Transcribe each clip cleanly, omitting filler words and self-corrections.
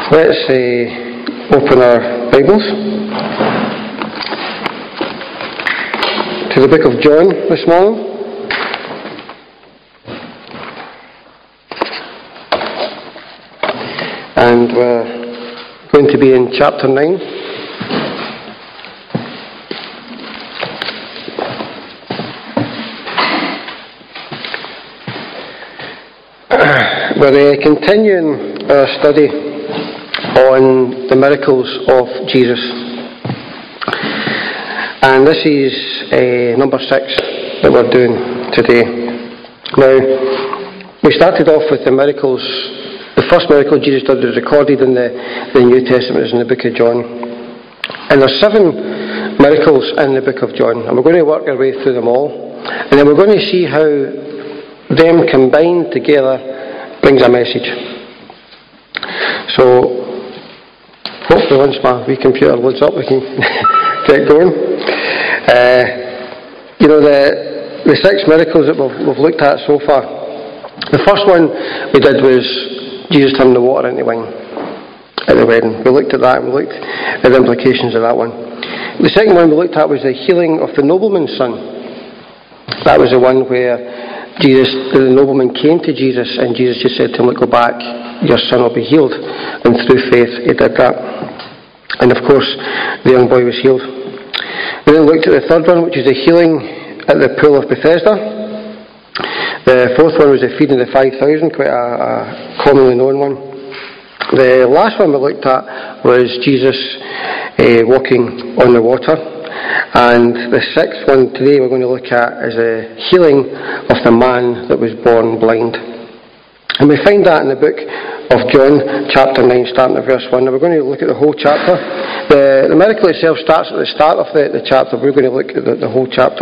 Let's open our Bibles to the book of John this morning. And we're going to be in chapter 9. We're continuing our study on the miracles of Jesus. And this is number 6 that we're doing today. Now, we started off with the miracles. The first miracle Jesus did was recorded in the New Testament, is in the book of John. And there's 7 miracles in the book of John. And we're going to work our way through them all. And then we're going to see how them combined together brings a message. So, hopefully once my wee computer loads up we can get going. The 6 miracles that we've looked at so far. The first one we did was Jesus turned the water into wine at the wedding. We looked at that and we looked at the implications of that one. The second one we looked at was the healing of the nobleman's son. That was the one where the nobleman came to Jesus and Jesus just said to him, "Look, go back, your son will be healed." And through faith he did that. And of course the young boy was healed. We then looked at the third one, which is the healing at the pool of Bethesda. The fourth one was the feeding of the 5,000, quite a commonly known one. The last one we looked at was Jesus walking on the water. And the 6th one today we're going to look at is the healing of the man that was born blind. And we find that in the book of John, chapter 9, starting at verse 1. Now we're going to look at the whole chapter. The miracle itself starts at the start of the chapter. We're going to look at the whole chapter.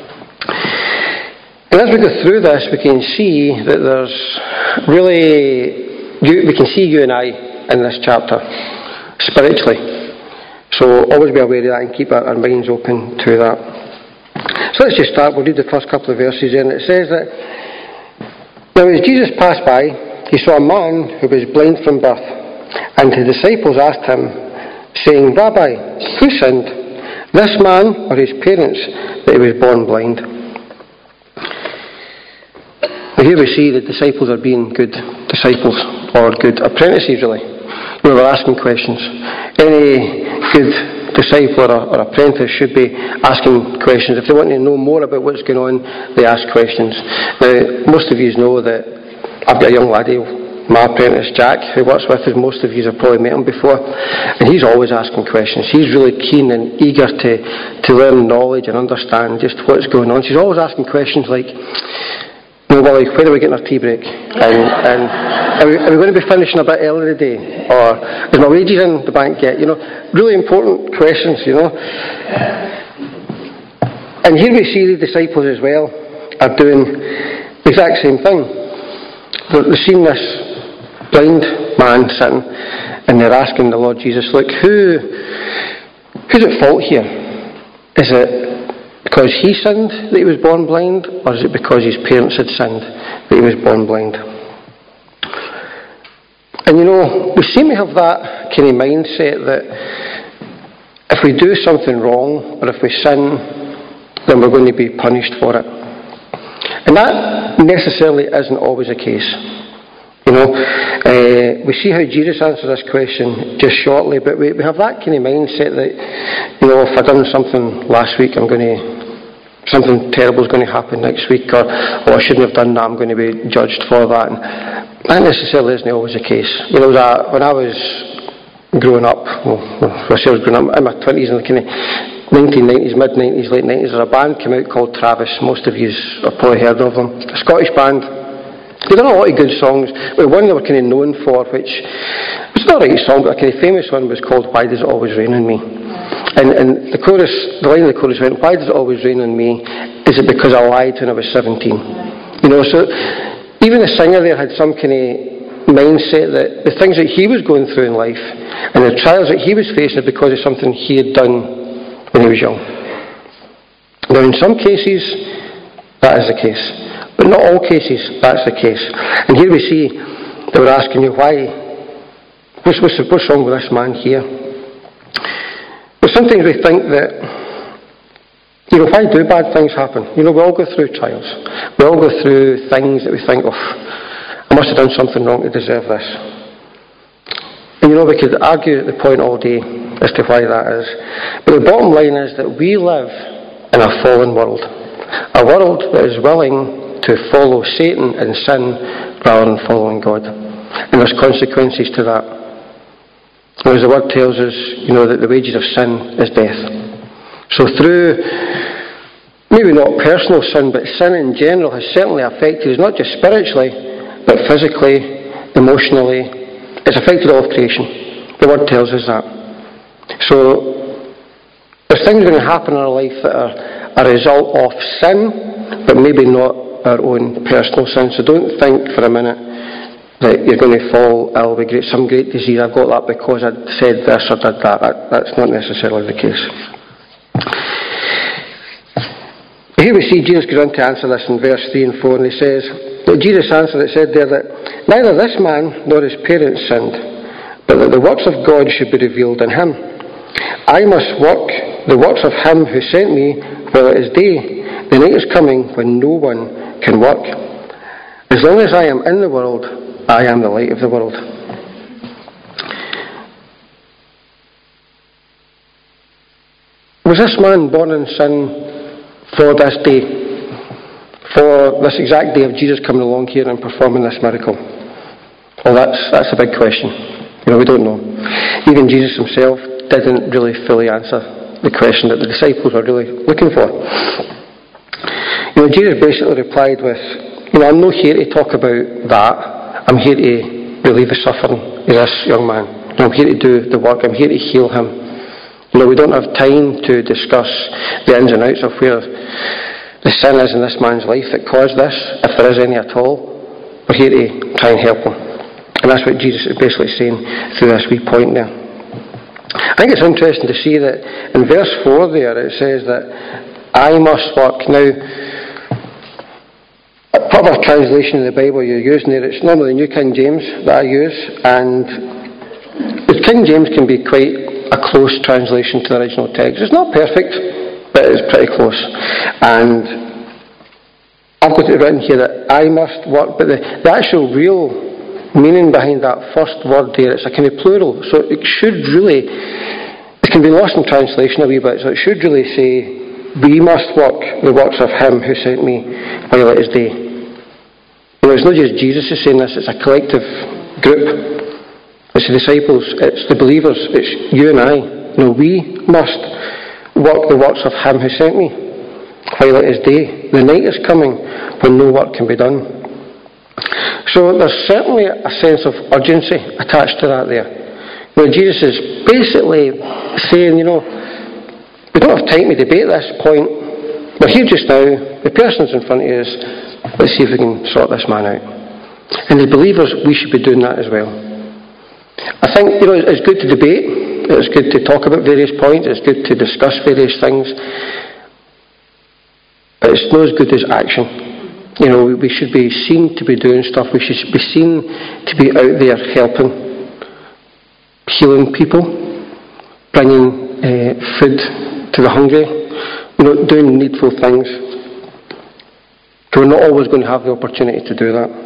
And as we go through this, we can see that there's we can see you and I in this chapter, spiritually. So always be aware of that and keep our minds open to that. So let's just start. We'll read the first couple of verses in. It says that, "Now as Jesus passed by, he saw a man who was blind from birth. And his disciples asked him, saying, 'Rabbi, who sinned, this man or his parents, that he was born blind?'" Now here we see the disciples are being good disciples, or good apprentices really. They're asking questions. Any good disciple or apprentice should be asking questions. If they want to know more about what's going on, they ask questions. Now, most of you know that I've got a young laddie, my apprentice Jack, who works with us. Most of you have probably met him before. And he's always asking questions. He's really keen and eager to learn knowledge and understand just what's going on. So he's always asking questions like, "No, Willie, when are we getting our tea break? And are we going to be finishing a bit early today? Or is my wages in the bank yet?" Really important questions, And here we see the disciples as well are doing the exact same thing. They're seeing this blind man sitting and they're asking the Lord Jesus, "Look, who's at fault here? Is it because he sinned that he was born blind, or is it because his parents had sinned that he was born blind?" And we seem to have that kind of mindset that if we do something wrong, or if we sin, then we're going to be punished for it. And that necessarily isn't always the case. We see how Jesus answers this question just shortly, but we have that kind of mindset that, if I've done something last week, something terrible is going to happen next week, or I shouldn't have done that, I'm going to be judged for that. And that necessarily isn't always the case. When I was growing up, in my 20s, in the kind of 1990s, mid-90s, late 90s, there was a band came out called Travis. Most of you have probably heard of them. A Scottish band. They've done a lot of good songs, but one they were kind of known for, which was not a right song, but a kind of famous one, was called "Why Does It Always Rain on Me?" And the line of the chorus went, "Why does it always rain on me? Is it because I lied when I was 17? So even the singer there had some kind of mindset that the things that he was going through in life and the trials that he was facing are because of something he had done when he was young. Now in some cases that is the case, but not all cases that's the case. And here we see they were asking you, why What's wrong with this man here? But sometimes we think that, why do bad things happen? We all go through trials. We all go through things that we think, I must have done something wrong to deserve this. And we could argue the point all day as to why that is. But the bottom line is that we live in a fallen world. A world that is willing to follow Satan and sin rather than following God. And there's consequences to that. And as the word tells us, that the wages of sin is death. So through, maybe not personal sin, but sin in general has certainly affected us, not just spiritually, but physically, emotionally. It's affected all of creation. The word tells us that. So there's things going to happen in our life that are a result of sin, but maybe not our own personal sin. So don't think for a minute that you're going to fall ill with some great disease. I've got that because I said this or did that. That's not necessarily the case. Here we see Jesus goes on to answer this in verse 3 and 4, and he says, Jesus answered, it said there that neither this man nor his parents sinned, but that the works of God should be revealed in him. I must work the works of him who sent me while it is day. The night is coming when no one can work. As long as I am in the world, I am the light of the world. Was this man born in sin for this day? For this exact day of Jesus coming along here and performing this miracle? Well, that's a big question. We don't know. Even Jesus himself didn't really fully answer the question that the disciples were really looking for. Jesus basically replied with, I'm not here to talk about that. I'm here to relieve the suffering of this young man. I'm here to do the work. I'm here to heal him. We don't have time to discuss the ins and outs of where the sin is in this man's life that caused this, if there is any at all. We're here to try and help him. And that's what Jesus is basically saying through this wee point there. I think it's interesting to see that in verse 4 there it says that I must work. Now, part of a translation of the Bible you're using there, it's normally the New King James that I use, and the King James can be quite a close translation to the original text. It's not perfect, but it's pretty close. And I've got it written here that I must work, but the actual real meaning behind that first word there, it's a kind of plural. So it can be lost in translation a wee bit, so it should really say, we must work the works of him who sent me while it is day. It's not just Jesus who's saying this, it's a collective group. It's the disciples, it's the believers, it's you and I. We must work the works of him who sent me while it is day. The night is coming when no work can be done. So there's certainly a sense of urgency attached to that there. Jesus is basically saying, we don't have time to debate this point. We're here just now, the person's in front of us, let's see if we can sort this man out. And as believers, we should be doing that as well. I think, it's good to debate, it's good to talk about various points, it's good to discuss various things, but it's not as good as action. We should be seen to be doing stuff, we should be seen to be out there helping, healing people, bringing food to the hungry, doing needful things. We're not always going to have the opportunity to do that.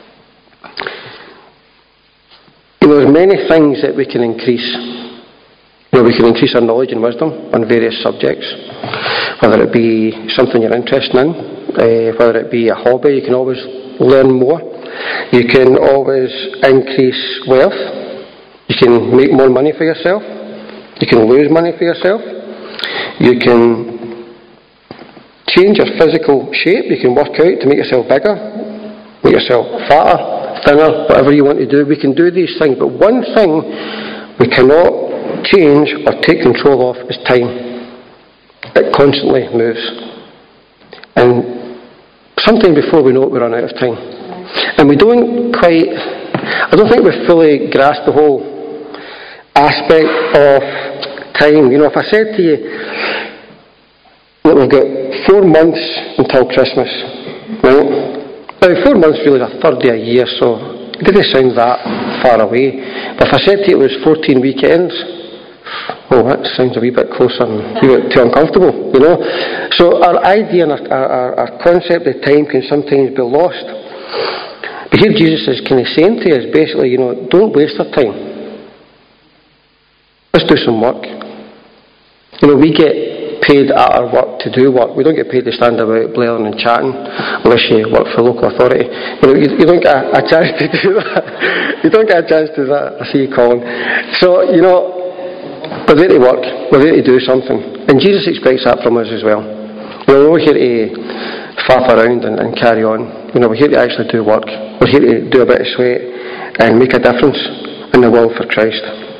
There's many things that we can increase. We can increase our knowledge and wisdom on various subjects, whether it be something you're interested in, whether it be a hobby. You can always learn more. You can always increase wealth. You can make more money for yourself. You can lose money for yourself. You can change your physical shape. You can work out to make yourself bigger, make yourself fatter, thinner, whatever you want to do. We can do these things, but one thing we cannot change or take control of is time. It constantly moves. And sometime before we know it, we run out of time. And we don't I don't think we fully grasp the whole aspect of time. If I said to you that we've got 4 months until Christmas, right? Now, 4 months really is a third of a year, so it didn't sound that far away. But if I said to you it was 14 weekends, oh, that sounds a wee bit closer and a wee bit too uncomfortable, you know. So our idea and our concept of time can sometimes be lost. But here Jesus is kind of saying to us, basically, you know, don't waste our time. Let's do some work. You know, we get paid at our work to do work. We don't get paid to stand about blaring and chatting unless you work for local authority. You know, you don't get a chance to do that. You don't get a chance to do that. I see you calling. So, you know, we're there to work. We're there to do something. And Jesus expects that from us as well. You know, we're here to faff around and carry on. You know, we're here to actually do work. We're here to do a bit of sweat and make a difference in the world for Christ.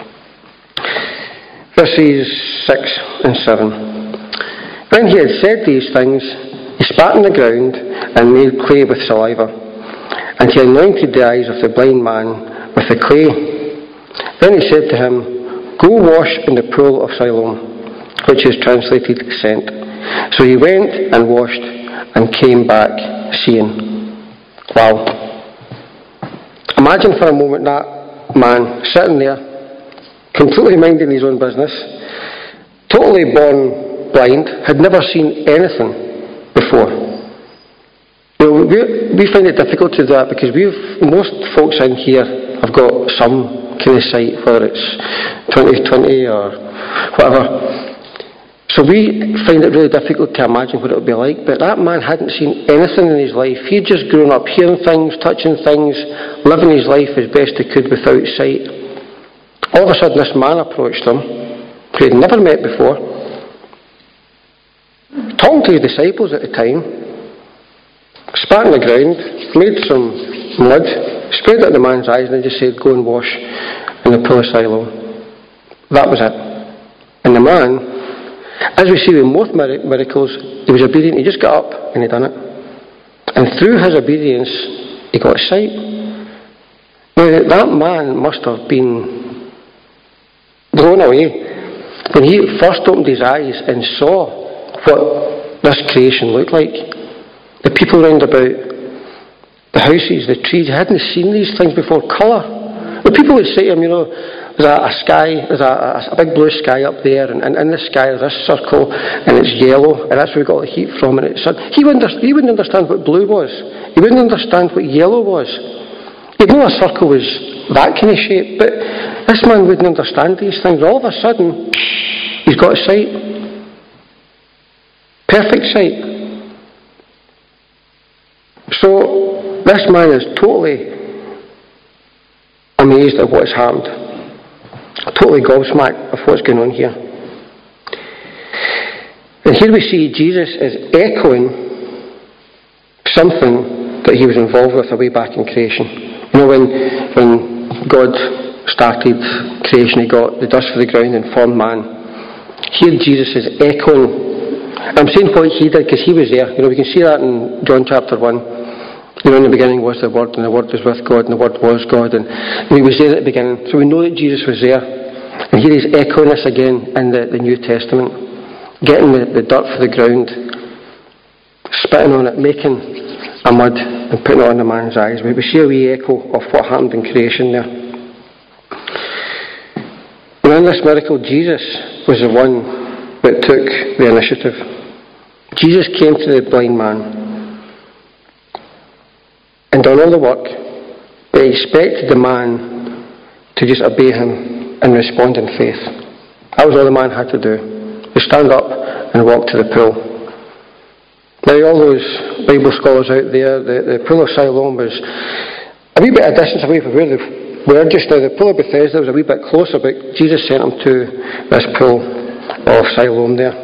Verses 6 and 7. When he had said these things, he spat on the ground and made clay with saliva, and he anointed the eyes of the blind man with the clay. Then he said to him, "Go wash in the pool of Siloam," which is translated sent. So he went and washed and came back seeing. Wow. Imagine for a moment that man sitting there, completely minding his own business, totally born blind, had never seen anything before. You know, we find it difficult to do that because most folks in here have got some kind of sight, whether it's 20/20 or whatever. So we find it really difficult to imagine what it would be like. But that man hadn't seen anything in his life. He'd just grown up hearing things, touching things, living his life as best he could without sight. All of a sudden this man approached him, who he'd never met before, talking to his disciples at the time, spat on the ground, made some mud, sprayed it on the man's eyes, and then just said, "Go and wash in the pool of Siloam." That was it. And the man, as we see with most miracles, he was obedient. He just got up and he done it. And through his obedience, he got sight. Now, that man must have been blown away when he first opened his eyes and saw what this creation looked like. The people round about, the houses, the trees, he hadn't seen these things before. Colour. The people would say to him, you know, there's a sky, there's a big blue sky up there, and in the sky there's this circle, and it's yellow, and that's where we got the heat from, and it's sun. He wouldn't understand what blue was. He wouldn't understand what yellow was. He'd know a circle was that kind of shape, but this man wouldn't understand these things. All of a sudden, he's got sight. Perfect sight. So, this man is totally amazed at what has happened. Totally gobsmacked of what's going on here. And here we see Jesus is echoing something that he was involved with way back in creation. You know, when God started creation, he got the dust of the ground and formed man. Here Jesus is echoing. I'm saying what he did because he was there. You know, we can see that in John chapter 1. You know, in the beginning was the Word, and the Word was with God, and the Word was God, and he was there at the beginning. So we know that Jesus was there. And here he's echoing this again in the New Testament. Getting the dirt for the ground, spitting on it, making a mud, and putting it on the man's eyes. We see a wee echo of what happened in creation there. And in this miracle, Jesus was the one that took the initiative. Jesus came to the blind man and done all the work, but he expected the man to just obey him and respond in faith. That was all the man had to do. To stand up and walk to the pool. Now, all those Bible scholars out there, the pool of Siloam was a wee bit of distance away from where they were just now. The pool of Bethesda was a wee bit closer, but Jesus sent him to this pool of Siloam there.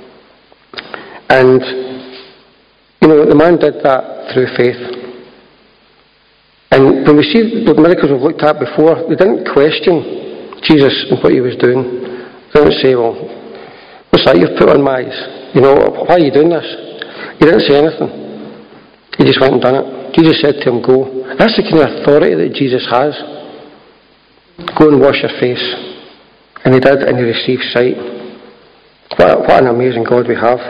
And, you know, the man did that through faith. And when we see the miracles we've looked at before, they didn't question Jesus and what he was doing. They didn't say, "Well, what's that you've put on my eyes? You know, why are you doing this?" He didn't say anything. He just went and done it. Jesus said to him, "Go." That's the kind of authority that Jesus has. Go and wash your face. And he did, and he received sight. What an amazing God we have.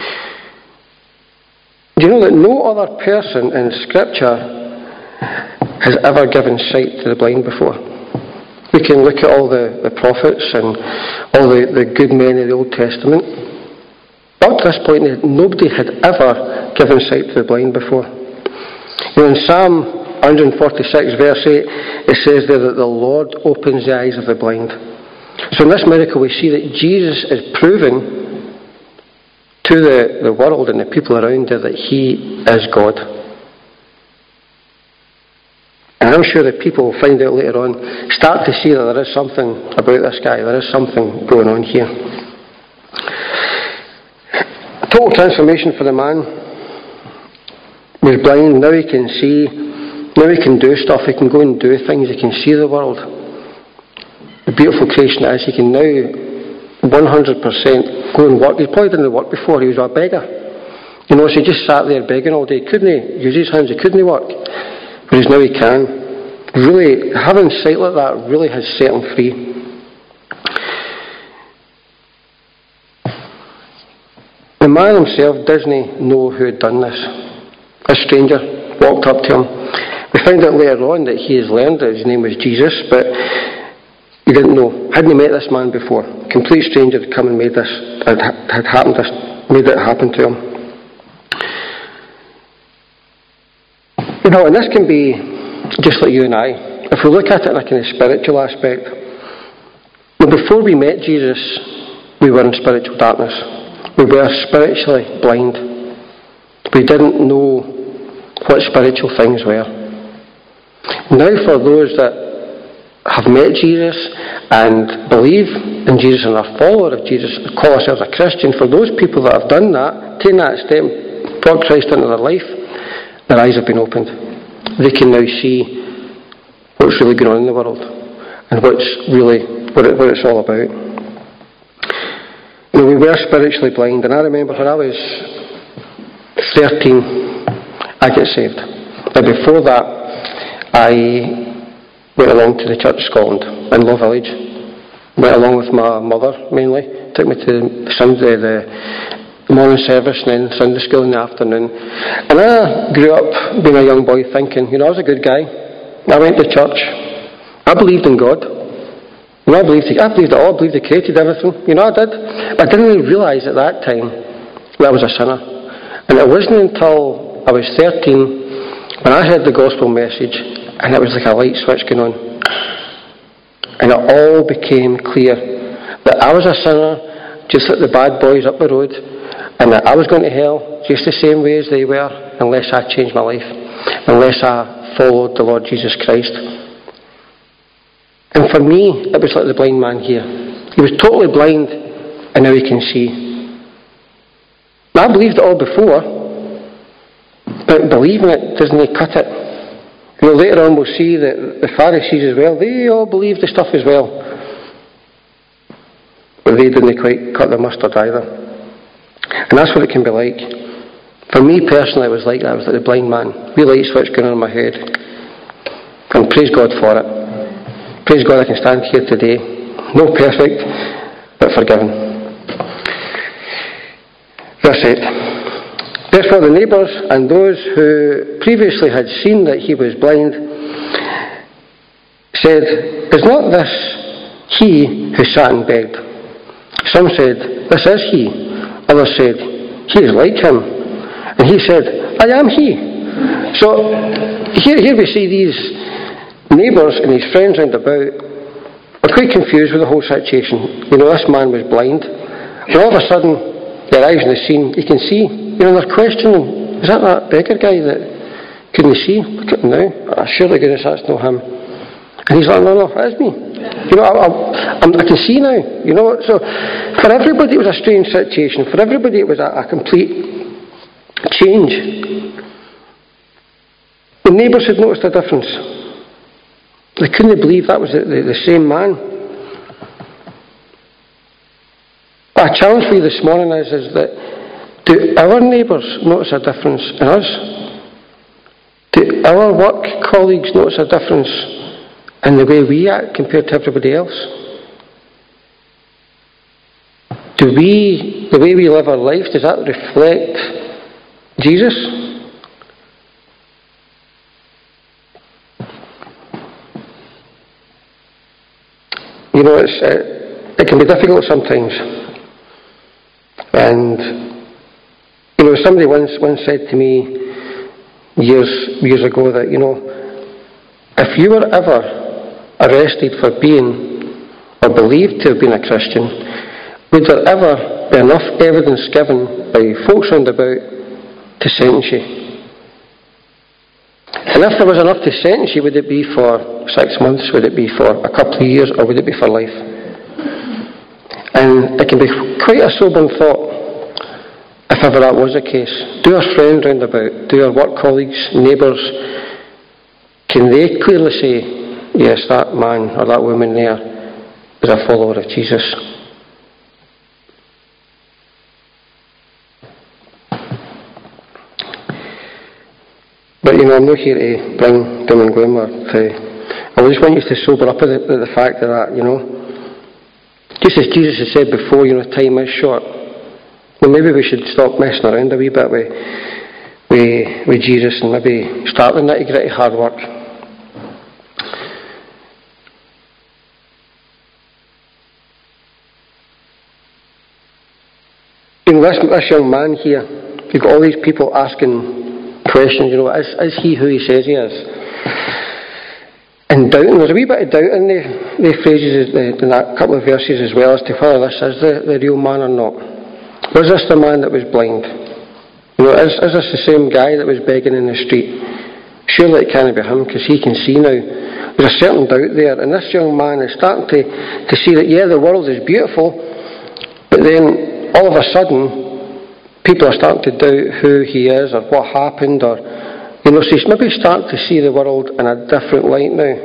Do you know that no other person in Scripture has ever given sight to the blind before. We can look at all the prophets and all the good men of the Old Testament. Up to this point, nobody had ever given sight to the blind before. In Psalm 146 verse 8, it says there that the Lord opens the eyes of the blind. So in this miracle we see that Jesus is proving to the world and the people around there that He is God. And I'm sure that people will find out later on, start to see that there is something about this guy, there is something going on here. Total transformation for the man. He was blind, now he can see, now he can do stuff, he can go and do things, he can see the world. The beautiful creation is, he can now 100% go and work. He probably didn't work before, he was a beggar. So he just sat there begging all day. Couldn't he use his hands, he couldn't work. Whereas now he can. Really, having sight like that really has set him free. The man himself doesn't know who had done this. A stranger walked up to him. We found out later on that he has learned that his name was Jesus, but he didn't know. Hadn't he met this man before? A complete stranger had come and made it happen to him. And this can be just like you and I. If we look at it in a kind of spiritual aspect, before we met Jesus, we were in spiritual darkness. We were spiritually blind. We didn't know what spiritual things were. Now for those that have met Jesus and believe in Jesus and are followers of Jesus, call ourselves a Christian, for those people that have done that, taken that step, brought Christ into their life, their eyes have been opened. They can now see what's really going on in the world and what it's all about. We were spiritually blind, and I remember when I was 13, I got saved. Now before that, I went along to the Church of Scotland in Low Village. Went along with my mother mainly. Took me to the morning service and then Sunday school in the afternoon. And I grew up being a young boy thinking, I was a good guy. I went to church. I believed in God. I believed it all. I believed He created everything. I did. But I didn't really realise at that time that I was a sinner. And it wasn't until I was 13 when I heard the gospel message and it was like a light switch going on. And it all became clear that I was a sinner just like the bad boys up the road, and that I was going to hell just the same way as they were unless I changed my life, unless I followed the Lord Jesus Christ. And for me, it was like the blind man here. He was totally blind, and now he can see. I believed it all before, but believing it doesn't cut it. Later on we'll see that the Pharisees as well, they all believed the stuff as well. But they didn't quite cut the mustard either. And that's what it can be like. For me personally, it was like that. I was like the blind man. Real light switch going on in my head. And praise God for it. Praise God I can stand here today. No perfect, but forgiven. Verse 8. Therefore the neighbours and those who previously had seen that he was blind said, "Is not this he who sat and begged?" Some said, "This is he." Others said, "He is like him." And he said, "I am he." So here we see these neighbours and his friends round about are quite confused with the whole situation. This man was blind, and all of a sudden he arrives on the scene. He can see. They're questioning, "Is that beggar guy that couldn't see? Look at him now. Surely goodness that's not him." And he's like, "No, it is me. I can see now." So for everybody it was a strange situation. For everybody it was a complete change. The neighbours had noticed a difference. They couldn't believe that was the same man. A challenge for you this morning is that do our neighbours notice a difference in us? Do our work colleagues notice a difference in the way we act compared to everybody else? The way we live our life, does that reflect Jesus? it can be difficult sometimes. And somebody once said to me years ago that if you were ever arrested for being or believed to have been a Christian, would there ever be enough evidence given by folks round about to sentence you? And if there was enough to sentence you, would it be for 6 months, would it be for a couple of years, or would it be for life? And it can be quite a sobering thought if ever that was the case. Do our friends round about, do our work colleagues, neighbours, can they clearly say, yes, that man or that woman there is a follower of Jesus? But I'm not here to bring doom and gloom, I just want you to sober up at the fact of that, Just as Jesus has said before, time is short. Well, maybe we should stop messing around a wee bit with Jesus and maybe start the nitty-gritty hard work. This young man here, you've got all these people asking questions, is he who he says he is? And doubting, there's a wee bit of doubt in the phrases, in that couple of verses as well, as to whether this is the real man or not. Was this the man that was blind? Is this the same guy that was begging in the street? Surely it can't be him, because he can see now. There's a certain doubt there, and this young man is starting to see that, the world is beautiful, but then all of a sudden, people are starting to doubt who he is or what happened, or so he's maybe starting to see the world in a different light now.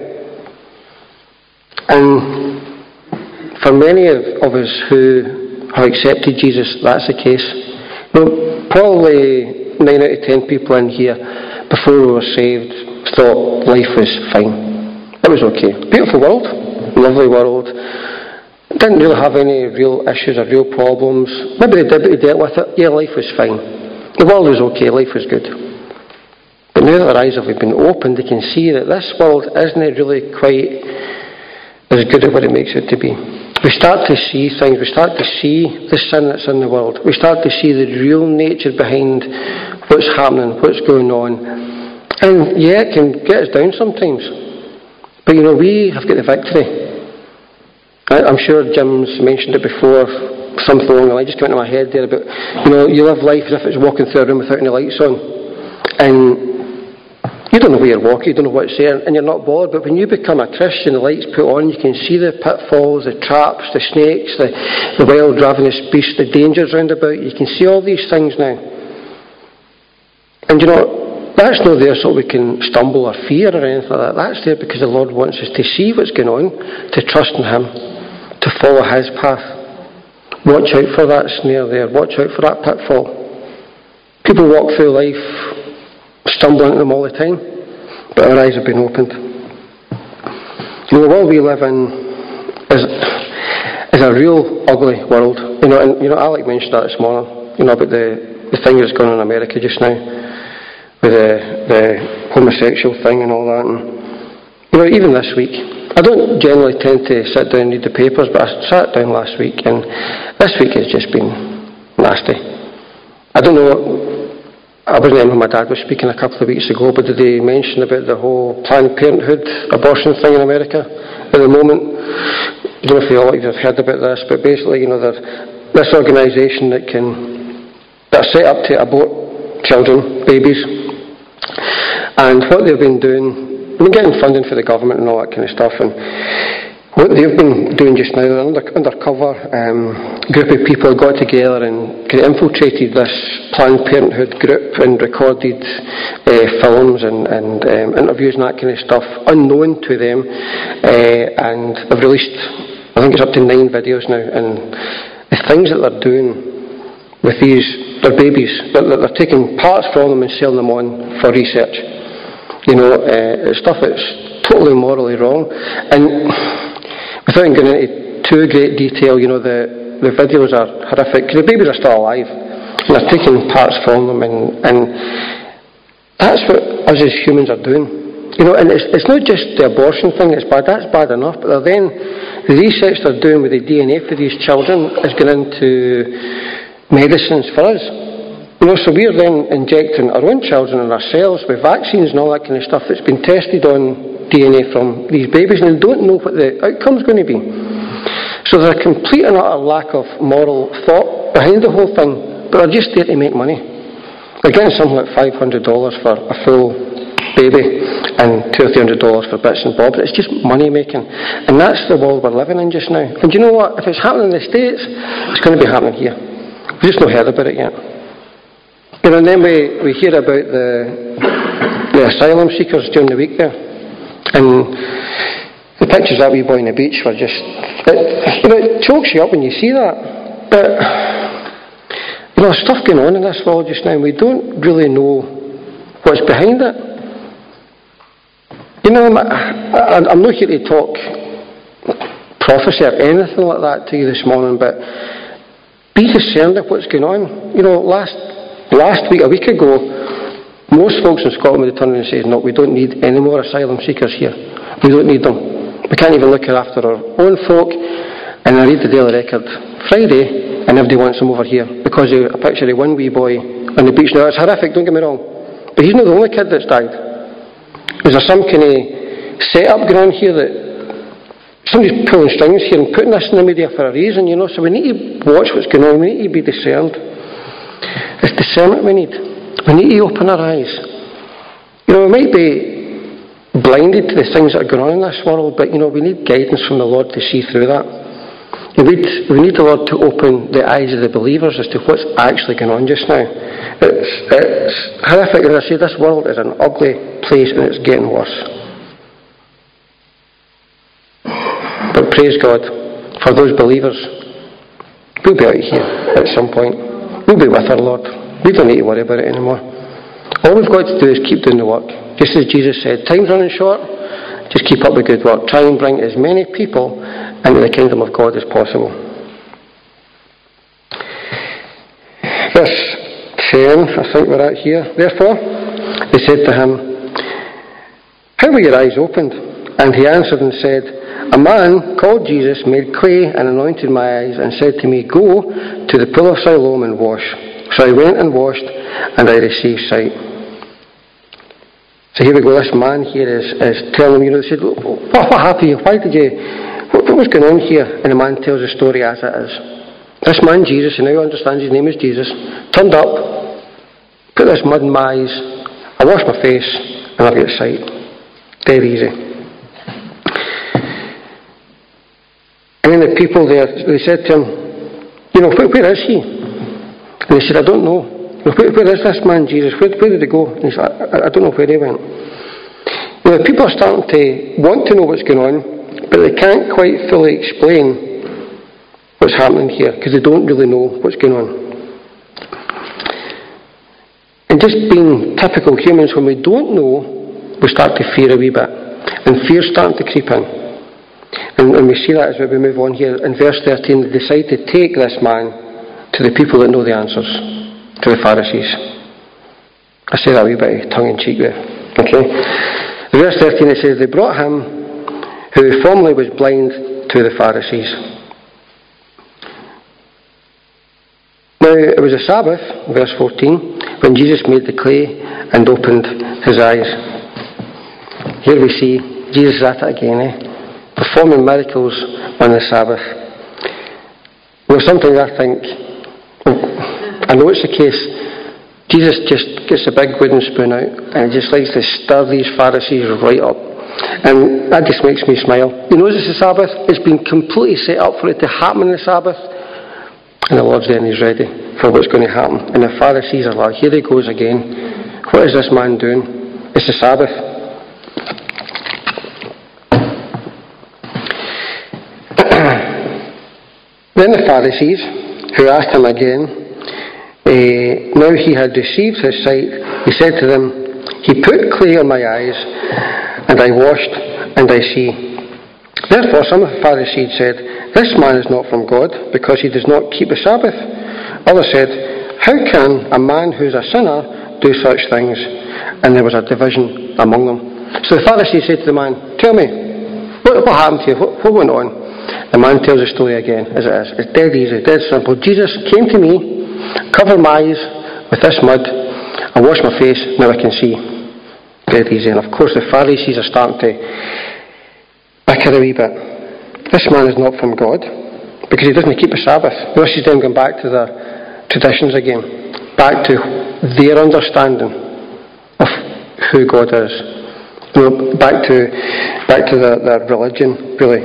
And for many of us who have accepted Jesus, that's the case. Probably 9 out of 10 people in here, before we were saved, thought life was fine. It was okay. Beautiful world, lovely world. Didn't really have any real issues or real problems. Maybe they did, but they dealt with it. Yeah, life was fine. The world was okay, life was good. But now that their eyes have been opened, they can see that this world isn't really quite as good as what it makes it to be. We start to see things, we start to see the sin that's in the world. We start to see the real nature behind what's happening, what's going on. And it can get us down sometimes. But we have got the victory. I'm sure Jim's mentioned it before, something along the line just came into my head there about, you live life as if it's walking through a room without any lights on. And you don't know where you're walking, you don't know what's there, and you're not bothered. But when you become a Christian, the lights put on, you can see the pitfalls, the traps, the snakes, the wild ravenous beasts, the dangers round about. You can see all these things now. And that's not there so we can stumble or fear or anything like that. That's there because the Lord wants us to see what's going on, to trust in Him, to follow His path. Watch out for that snare there. Watch out for that pitfall. People walk through life stumbling at them all the time, but our eyes have been opened. The world we live in is a real ugly world. And Alec mentioned that this morning, about the thing that's going on in America just now, with the homosexual thing and all that. And even this week, I don't generally tend to sit down and read the papers, but I sat down last week, and this week has just been nasty. I don't know. I wasn't in when my dad was speaking a couple of weeks ago, but did he mention about the whole Planned Parenthood abortion thing in America at the moment? I don't know if you all have heard about this, but basically, there's this organisation that's set up to abort children, babies, and what they've been doing, getting funding for the government and all that kind of stuff, and what they've been doing just now, an undercover group of people got together and infiltrated this Planned Parenthood group and recorded films and interviews and that kind of stuff, unknown to them, and they've released, I think it's up to 9 videos now, and the things that they're doing with their babies, they're taking parts from them and selling them on for research. Stuff that's totally morally wrong. And without going into too great detail, the videos are horrific. The babies are still alive, and they're taking parts from them, and that's what us as humans are doing. And it's not just the abortion thing that's bad, that's bad enough, but they're then The research they're doing with the DNA for these children is going into medicines for us. So we're then injecting our own children and ourselves with vaccines and all that kind of stuff that's been tested on DNA from these babies, and they don't know what the outcome's going to be. So there's a complete and utter lack of moral thought behind the whole thing, but they're just there to make money. They're getting something like $500 for a full baby and $200 or $300 for bits and bobs. It's just money making, and that's the world we're living in just now. And you know what? If it's happening in the States, it's going to be happening here. We've just not heard about it yet. And then we hear about the asylum seekers during the week there, and the pictures of that wee boy on the beach were just, it chokes you up when you see that. But there's stuff going on in this world just now, and we don't really know what's behind it. I'm not here to talk prophecy or anything like that to you this morning, but be concerned of what's going on. Last week, a week ago, most folks in Scotland would turn around and say, no, we don't need any more asylum seekers here. We don't need them. We can't even look after our own folk. And I read the Daily Record Friday, and everybody wants them over here because of a picture of one wee boy on the beach. Now, it's horrific, don't get me wrong, but he's not the only kid that's died. Is there some kind of set-up going on here that somebody's pulling strings here and putting this in the media for a reason, so we need to watch what's going on. We need to be discerned. It's discernment we need. We need to open our eyes. We might be blinded to the things that are going on in this world, but we need guidance from the Lord to see through that. We need the Lord to open the eyes of the believers as to what's actually going on just now. It's horrific. As I say, this world is an ugly place and it's getting worse. But praise God for those believers. We'll be out of here at some point. We'll be with our Lord. We don't need to worry about it anymore. All we've got to do is keep doing the work. Just as Jesus said, time's running short, just keep up the good work. Try and bring as many people into the kingdom of God as possible. Verse 10, I think we're at here. Therefore, they said to him, how were your eyes opened? And he answered and said, a man called Jesus made clay and anointed my eyes and said to me, go to the pool of Siloam and wash. So I went and washed, and I received sight. So here we go, this man here is telling them, they said, what happened? Why did you, what was going on here? And the man tells the story as it is. This man, Jesus, who now understands his name is Jesus, turned up, put this mud in my eyes, I washed my face, and I've got sight. Dead easy. And then the people there, they said to him, where is he? And he said, I don't know. Where is this man, Jesus? Where did he go? And he said, I don't know where he went. The people are starting to want to know what's going on, but they can't quite fully explain what's happening here, because they don't really know what's going on. And just being typical humans, when we don't know, we start to fear a wee bit. And fear's starting to creep in. And we see that as we move on here. In verse 13, they decide to take this man to the people that know the answers, to the Pharisees. I say that a wee bit tongue-in-cheek there. Okay? In verse 13 it says, they brought him who formerly was blind to the Pharisees. Now it was a Sabbath, verse 14, when Jesus made the clay and opened his eyes. Here we see Jesus at it again, performing miracles on the Sabbath. Sometimes I think, I know it's the case, Jesus just gets a big wooden spoon out and he just likes to stir these Pharisees right up. And that just makes me smile. It's the Sabbath. It's been completely set up for it to happen on the Sabbath. And the Lord's there and he's ready for what's going to happen. And the Pharisees are like, here he goes again. What is this man doing? It's the Sabbath. Then the Pharisees, who asked him again, now he had received his sight, he said to them, he put clay on my eyes, and I washed, and I see. Therefore some of the Pharisees said, this man is not from God, because he does not keep the Sabbath. Others said, how can a man who is a sinner do such things? And there was a division among them. So the Pharisees said to the man, tell me, what happened to you? What went on? The man tells the story again, as it is. It's dead easy, dead simple. Jesus came to me, covered my eyes with this mud, I washed my face, now I can see. Dead easy. And of course the Pharisees are starting to bicker a wee bit. This man is not from God, because he doesn't keep the Sabbath. This is them going back to their traditions again, back to their understanding of who God is. Back to their religion, really.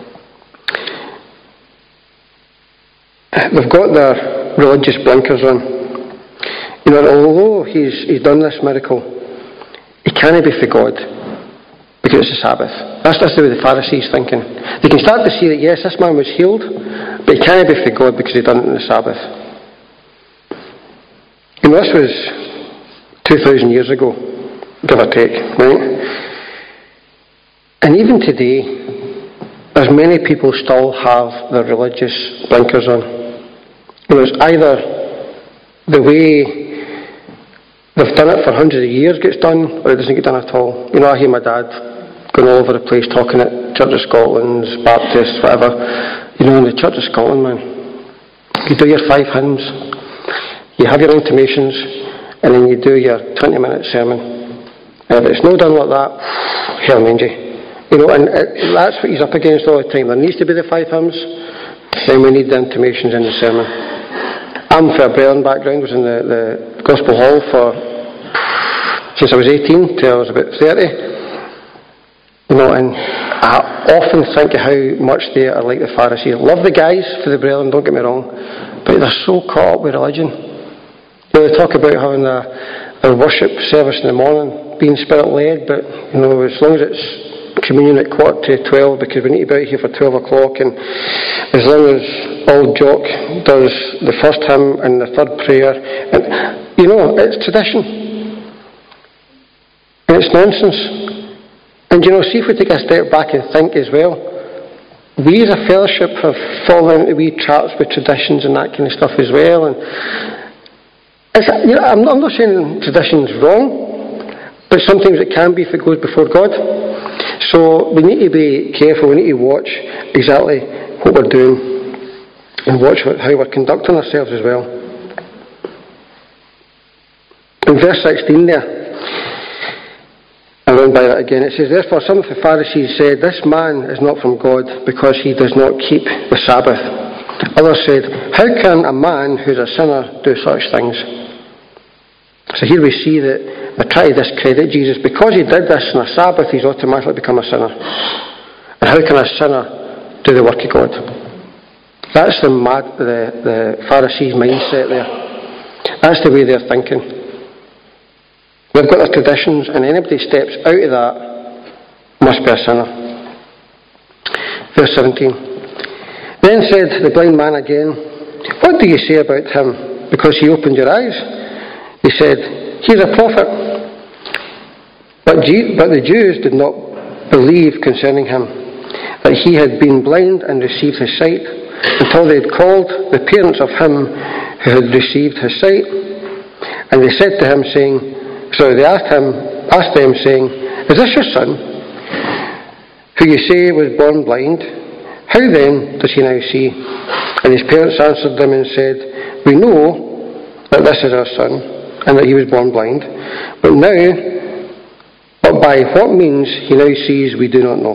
They've got their religious blinkers on. Although he's done this miracle, he can't be for God, because it's the Sabbath. That's the way the Pharisees thinking. They can start to see that, yes, this man was healed, but he can't be for God because he done it on the Sabbath. This was 2,000 years ago, give or take, right? And even today, as many people still have their religious blinkers on. It's either the way they've done it for hundreds of years gets done, or it doesn't get done at all. I hear my dad going all over the place talking at Church of Scotland, Baptists, whatever. In the Church of Scotland, man, you do your 5 hymns, you have your intimations, and then you do your 20-minute sermon. If it's not done like that, hell mangy. And that's what he's up against all the time. There needs to be the 5 hymns, then we need the intimations in the sermon. I'm from a Brethren background, was in the Gospel Hall since I was 18 till I was about 30. And I often think of how much they are like the Pharisees. Love the guys for the Brethren, don't get me wrong, but they're so caught up with religion. They talk about having a worship service in the morning, being spirit-led, but as long as it's communion at 11:45, because we need to be out here for 12 o'clock, and as long as old Jock does the first hymn and the third prayer, and it's tradition, and it's nonsense. And see if we take a step back and think as well, we as a fellowship have fallen into wee traps with traditions and that kind of stuff as well. And I'm not saying tradition's wrong, but sometimes it can be if it goes before God. So we need to be careful, we need to watch exactly what we're doing and watch how we're conducting ourselves as well. In verse 16 there, I run by that again, it says, therefore some of the Pharisees said, this man is not from God because he does not keep the Sabbath. Others said, how can a man who's a sinner do such things? So here we see that they try to discredit Jesus. Because he did this on a Sabbath, he's automatically become a sinner. And how can a sinner do the work of God? That's the Pharisees' mindset there. That's the way they're thinking. They've got their traditions, and anybody steps out of that must be a sinner. Verse 17. Then said the blind man again, what do you say about him, because he opened your eyes? He said, he's a prophet. But the Jews did not believe concerning him, that he had been blind and received his sight, until they had called the parents of him who had received his sight. And they said to him, they asked them, saying, is this your son, who you say was born blind? How then does he now see? And his parents answered them and said, we know that this is our son, and that he was born blind. But by what means he now sees, we do not know.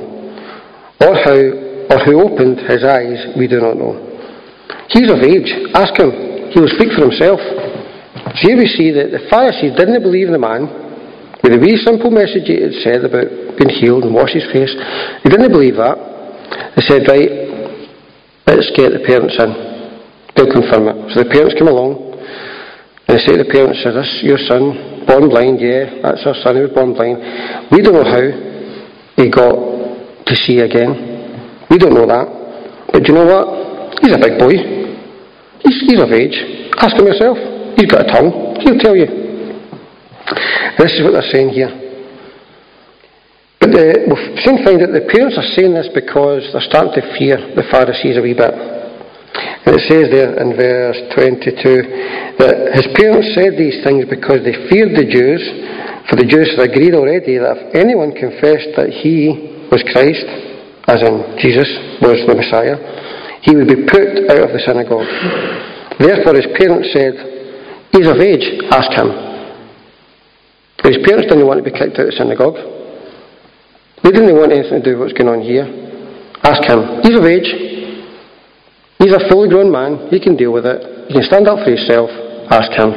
Or who opened his eyes, we do not know. He's of age. Ask him. He will speak for himself. So here we see that the Pharisees didn't believe the man with the wee simple message he had said about being healed and wash his face. They didn't believe that. They said, right, let's get the parents in. They'll confirm it. So the parents come along and they say to the parents, is this your son, born blind? Yeah, that's our son who was born blind. We don't know how he got to see again. We don't know that. But do you know what? He's a big boy. He's of age. Ask him yourself. He's got a tongue. He'll tell you. This is what they're saying here. But we'll soon find that the parents are saying this because they're starting to fear the Pharisees a wee bit. And it says there in verse 22 that his parents said these things because they feared the Jews, for the Jews had agreed already that if anyone confessed that he was Christ, as in Jesus was the Messiah, he would be put out of the synagogue. Therefore his parents said, he's of age, ask him. His parents didn't want to be kicked out of the synagogue. They didn't want anything to do with what's going on here. Ask him. He's of age. He's a fully grown man. He can deal with it. He can stand up for himself. Ask him.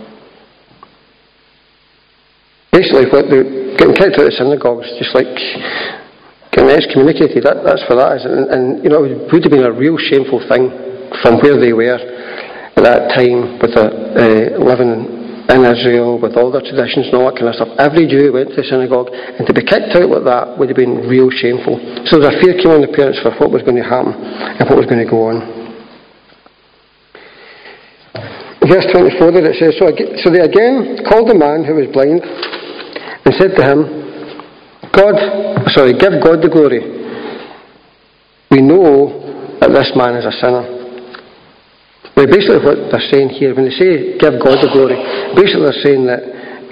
Basically, getting kicked out of the synagogue is just like getting excommunicated. That's what that is. And it would have been a real shameful thing from where they were at that time, with living in Israel, with all their traditions and all that kind of stuff. Every Jew went to the synagogue, and to be kicked out like that would have been real shameful. So there was a fear came on the parents for what was going to happen and what was going to go on. Verse 24 there it says, So they again called the man who was blind and said to him, give God the glory. We know that this man is a sinner. Now basically what they're saying here, when they say give God the glory, basically they're saying that,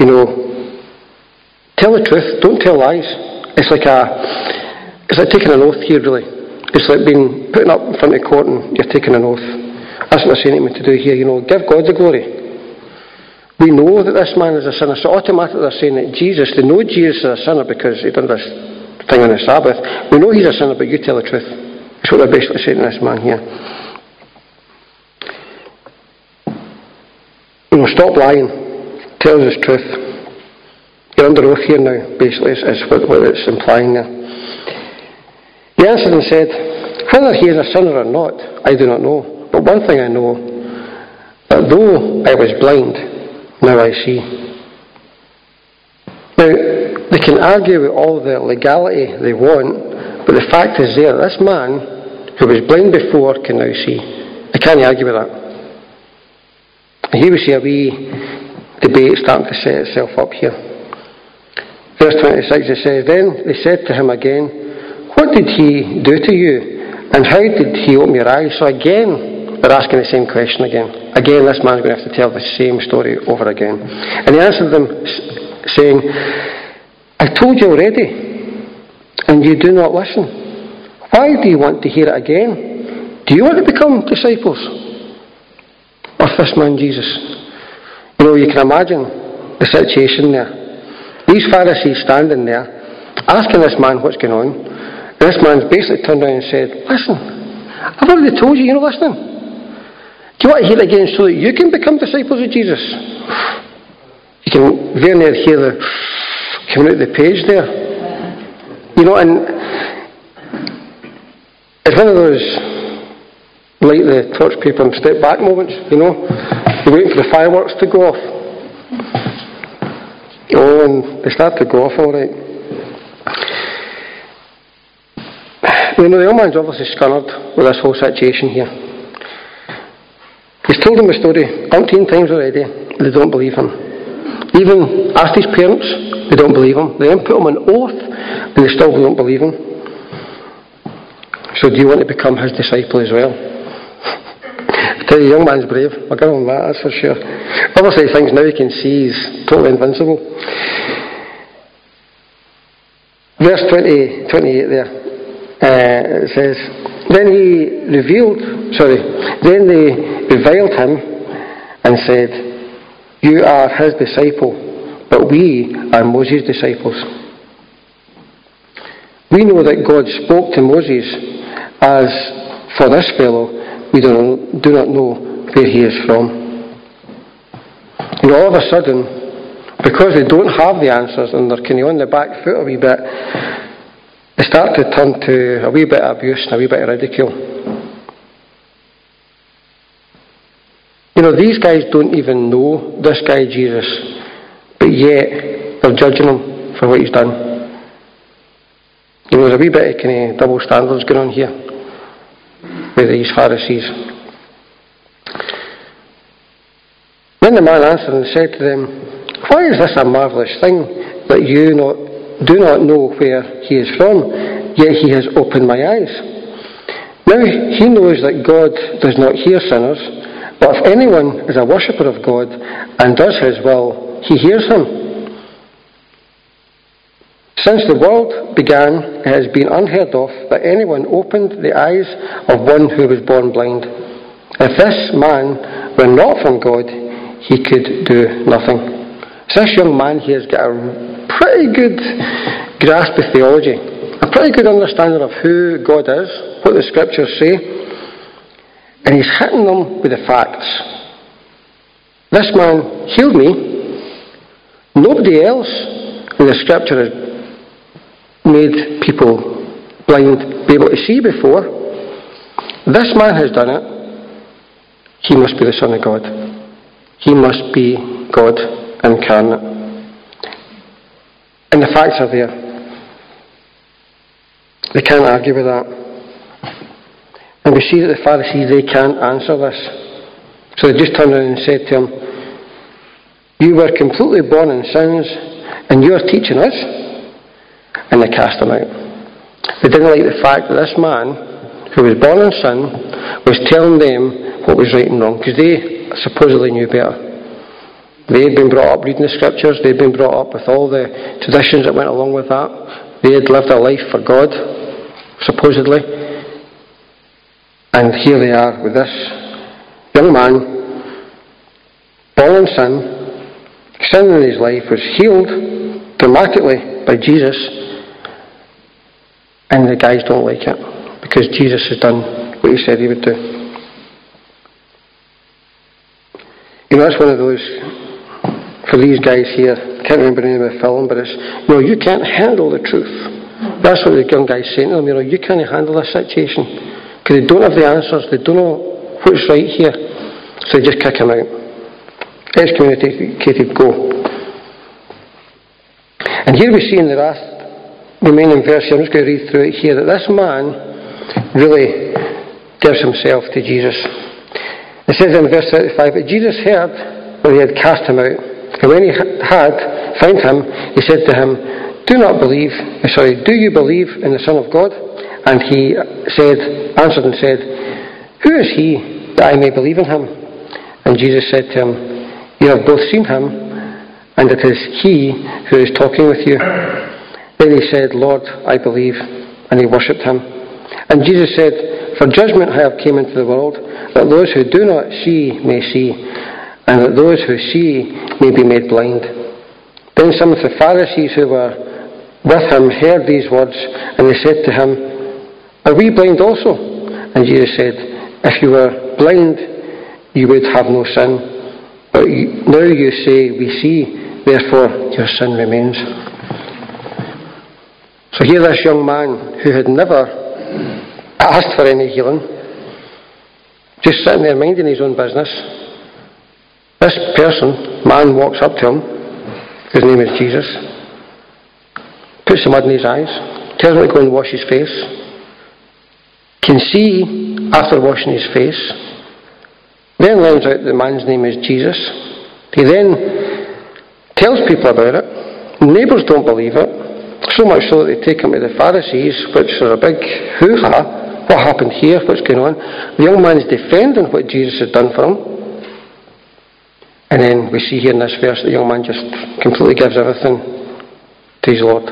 tell the truth, don't tell lies. It's like taking an oath here, really. It's like being put up in front of court and you're taking an oath. That's what they're saying to me to do here, give God the glory. We know that this man is a sinner, so automatically they're saying that they know Jesus is a sinner because he done this thing on the Sabbath. We know he's a sinner, but you tell the truth. That's what they're basically saying to this man here. Stop lying. Tell us the truth. You're under oath here now, basically, is what it's implying there. He answered and said, whether he is a sinner or not, I do not know. But one thing I know, that though I was blind, now I see. Now, they can argue with all the legality they want, but the fact is there, this man who was blind before can now see. They can't argue with that. And here we see a wee debate starting to set itself up here. Verse 26 it says, Then they said to him again, What did he do to you? And how did he open your eyes? So again, they're asking the same question again. Again, this man's going to have to tell the same story over again. And he answered them saying, I told you already, and you do not listen. Why do you want to hear it again? Do you want to become disciples of this man Jesus? You can imagine the situation there. These Pharisees standing there, asking this man what's going on. And this man's basically turned around and said, Listen, I've already told you, you're not listening. Do you want to hear it again so that you can become disciples of Jesus? You can very near hear the coming out the page there. And it's one of those, like the torch paper and step back moments, You're waiting for the fireworks to go off. And they start to go off all right. The old man's obviously scunnered with this whole situation here. He's told them the story umpteen times already. They don't believe him. Even asked his parents, they don't believe him. They then put him on oath, and they still don't believe him. So do you want to become his disciple as well? I tell you, young man's brave. I'll give him that, that's for sure. Obviously, he thinks now he can see he's totally invincible. Verse 28 there, it says, Then they reviled him and said, You are his disciple, but we are Moses' disciples. We know that God spoke to Moses, as for this fellow, we do not know where he is from. All of a sudden, because they don't have the answers and they're kind of on the back foot a wee bit, they start to turn to a wee bit of abuse and a wee bit of ridicule. These guys don't even know this guy Jesus, but yet they're judging him for what he's done. There's a wee bit of kind of double standards going on here with these Pharisees. Then the man answered and said to them, Why is this a marvellous thing that you do not know where he is from, yet he has opened my eyes? Now he knows that God does not hear sinners, but if anyone is a worshipper of God and does his will, he hears him. Since the world began, it has been unheard of that anyone opened the eyes of one who was born blind. If this man were not from God, he could do nothing. So this young man here has got a pretty good grasp of theology, a pretty good understanding of who God is, what the scriptures say, and he's hitting them with the facts. This man healed me. Nobody else in the scripture has made people blind be able to see before. This man has done it. He must be the Son of God. He must be God incarnate. And the facts are there. They can't argue with that. And we see that the Pharisees, they can't answer this. So they just turned around and said to him, "You were completely born in sins, and you are teaching us?" And they cast him out. They didn't like the fact that this man, who was born in sin, was telling them what was right and wrong, because they supposedly knew better. They had been brought up reading the scriptures, they had been brought up with all the traditions that went along with that. They had lived a life for God, supposedly. And here they are with this young man, born in sin, sin in his life was healed dramatically by Jesus, and the guys don't like it because Jesus has done what he said he would do. You know, that's one of those, for these guys here, I can't remember the name of the film, but it's, you can't handle the truth. That's what the young guy's saying to them, you can't handle this situation. Because they don't have the answers, they don't know what's right here. So they just kick him out. Excommunicated, go. And here we see in the remaining verse here, I'm just going to read through it here, that this man really gives himself to Jesus. It says in verse 35, "But Jesus heard when he had cast him out, and when he had found him, he said to him, do you believe in the Son of God? And he answered and said, Who is he that I may believe in him? And Jesus said to him, You have both seen him, and it is he who is talking with you. Then he said, Lord, I believe, and he worshipped him. And Jesus said, For judgment I have came into the world, that those who do not see may see, and that those who see may be made blind. Then some of the Pharisees who were with him heard these words, and they said to him, Are we blind also? And Jesus said, If you were blind, you would have no sin. But now you say, We see, therefore your sin remains. So here this young man who had never asked for any healing, just sitting there minding his own business, this man walks up to him, his name is Jesus, puts some mud in his eyes, tells him to go and wash his face, can see after washing his face, then learns out the man's name is Jesus. He then tells people about it. Neighbours don't believe it, so much so that they take him to the Pharisees, which are a big hoo-ha. What happened here? What's going on? The young man is defending what Jesus has done for him. And then we see here in this verse, the young man just completely gives everything to his Lord.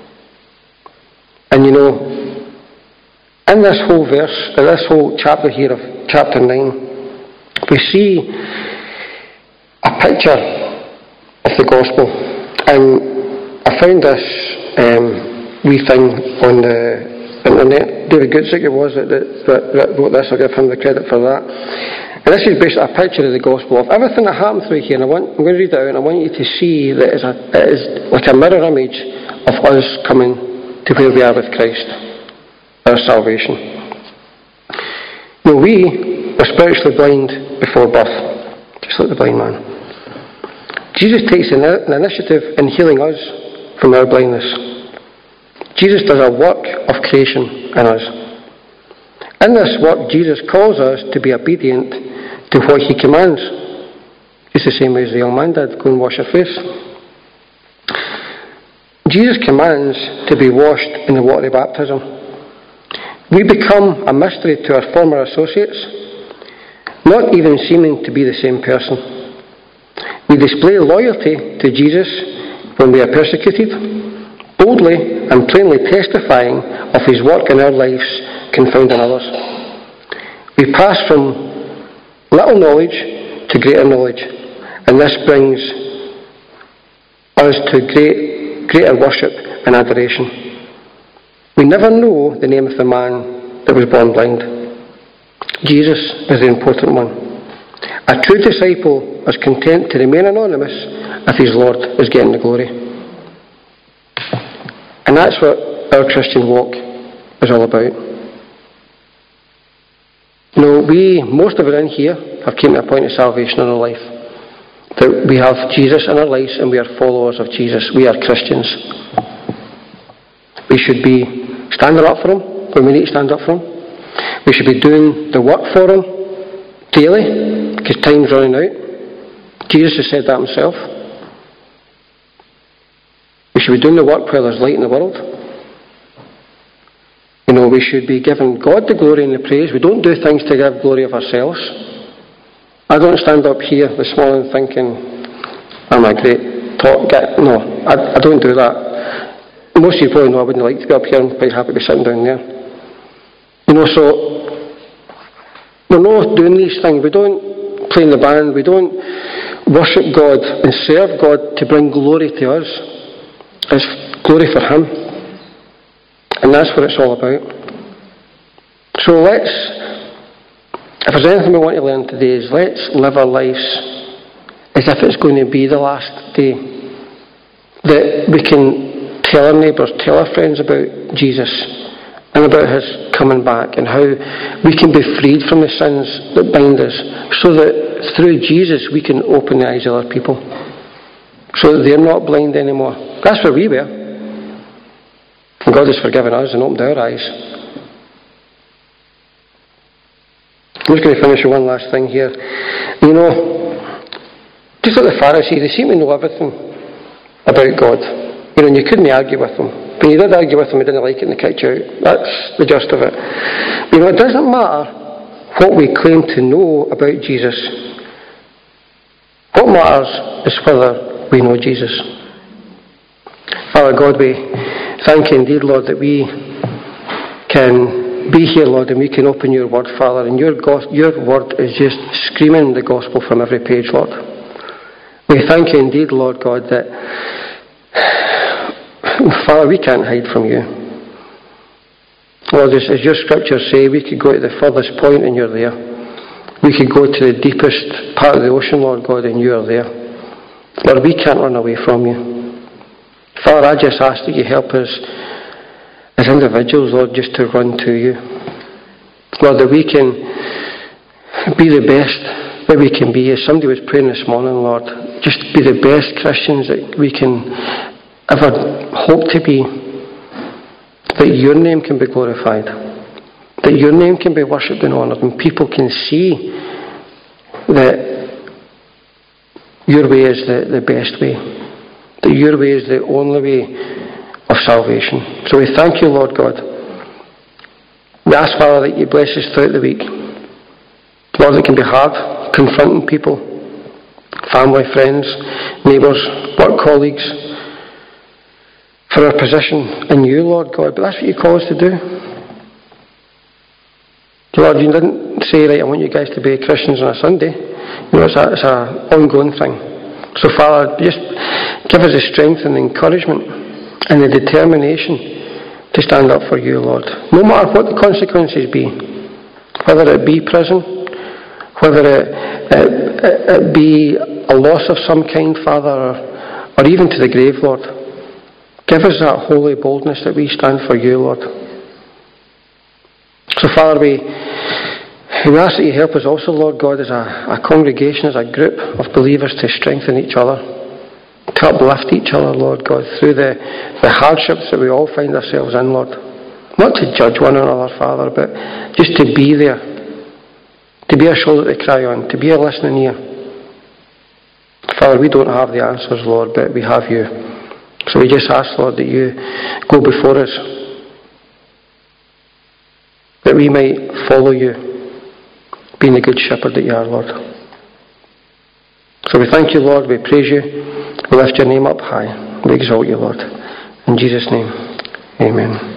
And in this whole verse, this whole chapter here of chapter 9, we see a picture of the gospel. And I found this wee thing on the internet. David Guzik it was that wrote this. I'll give him the credit for that. And this is basically a picture of the gospel of everything that happened through here. And I'm going to read it out, and I want you to see that it is like a mirror image of us coming to where we are with Christ, our salvation. We were spiritually blind before birth, just like the blind man. Jesus takes an initiative in healing us from our blindness. Jesus does a work of creation in us. In this work, Jesus calls us to be obedient to what he commands. Just the same way as the young man did, go and wash your face. Jesus commands to be washed in the water of baptism. We become a mystery to our former associates, not even seeming to be the same person. We display loyalty to Jesus when we are persecuted, boldly and plainly testifying of his work in our lives, can found in others. We pass from little knowledge to greater knowledge, and this brings us to greater worship and adoration. We never know the name of the man that was born blind. Jesus is the important one. A true disciple is content to remain anonymous if his Lord is getting the glory. And that's what our Christian walk is all about. Most of us in here have came to a point of salvation in our life. That we have Jesus in our lives and we are followers of Jesus. We are Christians. We should be standing up for him when we need to stand up for him. We should be doing the work for him daily, because time's running out. Jesus has said that himself. We should be doing the work while there's light in the world. We should be giving God the glory and the praise. We don't do things to give glory of ourselves. I don't stand up here this morning thinking, I'm a great talk guy. No, I don't do that. Most of you probably know I wouldn't like to be up here. I'm quite happy to be sitting down there. So we're not doing these things. We don't play in the band. We don't worship God and serve God to bring glory to us. It's glory for him. And that's what it's all about. So if there's anything we want to learn today, is let's live our lives as if it's going to be the last day. That we can tell our neighbours, tell our friends about Jesus and about his coming back, and how we can be freed from the sins that bind us, so that through Jesus we can open the eyes of other people, so that they're not blind anymore. That's where we were. And God has forgiven us and opened our eyes. I'm just going to finish with one last thing here. Just like the Pharisees, they seem to know everything about God. And you couldn't argue with them. When you did argue with them, they didn't like it and they kicked you out. That's the gist of it. It doesn't matter what we claim to know about Jesus. What matters is whether we know Jesus. Father God, we thank you indeed, Lord, that we can be here, Lord, and we can open your word, Father, and your word is just screaming the gospel from every page, Lord. We thank you indeed, Lord God, that, Father, we can't hide from you. Lord, as your scriptures say, we could go to the furthest point and you're there. We could go to the deepest part of the ocean, Lord God, and you're there. Lord, we can't run away from you. Father, I just ask that you help us as individuals, Lord, just to run to you. Lord, that we can be the best that we can be. As somebody was praying this morning, Lord, just be the best Christians that we can ever hope to be. That your name can be glorified. That your name can be worshipped and honoured, and people can see that your way is the best way. That your way is the only way of salvation. So we thank you, Lord God. We ask, Father, that you bless us throughout the week. Lord, it can be hard confronting people, family, friends, neighbours, work colleagues, for our position in you, Lord God. But that's what you call us to do. Lord, you didn't say, right, I want you guys to be Christians on a Sunday. It's an ongoing thing. So, Father, just give us the strength and the encouragement and the determination to stand up for you, Lord. No matter what the consequences be, whether it be prison, whether it be a loss of some kind, Father, or even to the grave, Lord. Give us that holy boldness that we stand for you, Lord. So, Father, we ask that you help us also, Lord God, as a congregation, as a group of believers, to strengthen each other, to uplift each other, Lord God, through the hardships that we all find ourselves in, Lord. Not to judge one another, Father, but just to be there, to be a shoulder to cry on, to be a listening ear. Father, we don't have the answers, Lord, but we have you. So we just ask, Lord, that you go before us, that we might follow you, being the good shepherd that you are, Lord. So we thank you, Lord, we praise you, we lift your name up high, we exalt you, Lord. In Jesus' name, amen.